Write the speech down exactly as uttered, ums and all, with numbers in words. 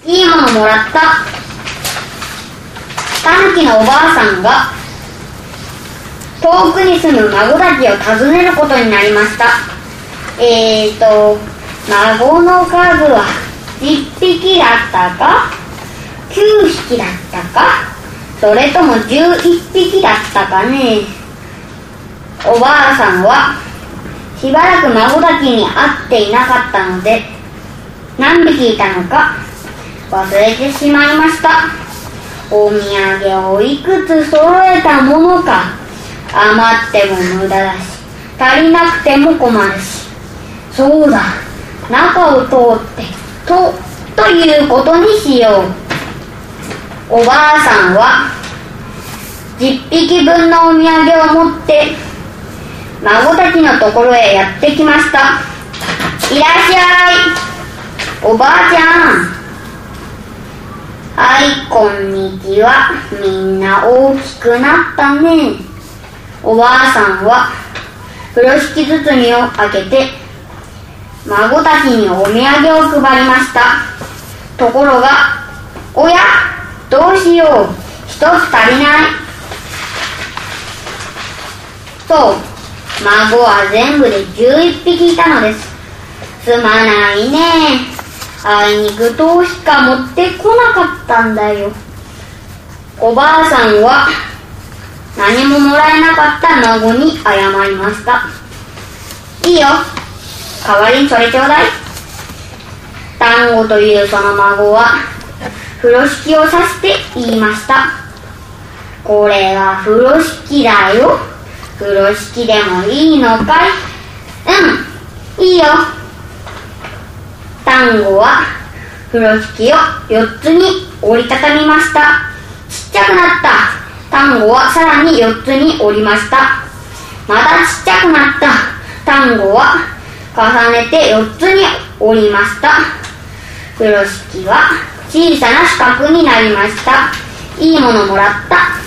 いいものもらった。たぬきのおばあさんが遠くに住む孫たちを訪ねることになりました。えーと孫の数はじゅっぴきだったかきゅうひきだったか、それともじゅういっぴきだったかね。おばあさんはしばらく孫たちに会っていなかったので、何匹いたのか忘れてしまいました。お土産をいくつ揃えたものか。余っても無駄だし、足りなくても困るし、そうだ、中を通ってとということにしよう。おばあさんはじゅっぴきぶんのお土産を持って孫たちのところへやってきました。いらっしゃい、おばあちゃん。はい、こんにちは。みんな大きくなったね。おばあさんは風呂敷包みを開けて孫たちにお土産を配りました。ところが、おや、どうしよう、一つ足りない。そう、孫は全部でじゅういっぴきいたのです。すまないね。あいにくとうしか持ってこなかったんだよ。おばあさんは何ももらえなかった孫に謝りました。いいよ、代わりにそれちょうだい。単語というその孫は風呂敷を指して言いました。これは風呂敷だよ。風呂敷でもいいのかい。うん、いいよ。単語は風呂敷をよっつに折りたたみました。ちっちゃくなった単語はさらによっつに折りました。またちっちゃくなった単語は重ねてよっつに折りました。風呂敷は小さな四角になりました。いいものもらった。